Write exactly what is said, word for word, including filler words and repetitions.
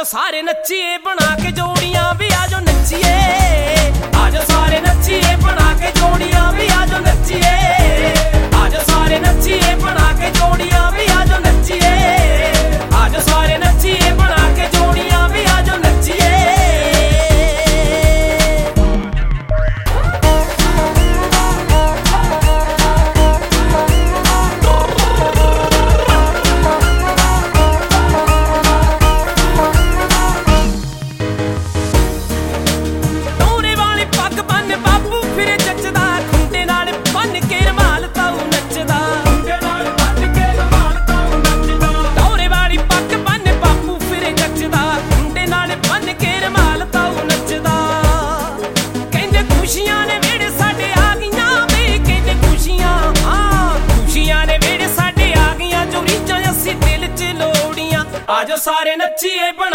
सारे नच्चिए बना के जोड़ियां भी आजो नच्चिए आजो सारे नच्चिए बना के जोड़ियां भी आजो नच्चिए आजो सारे नच्चिए बना के जोड़ियां भी आजो नच्चिए आजो सारे नच्चिए बना के जोड़ियां भी आजो नच्चिए आजो सारे नच्चिए बना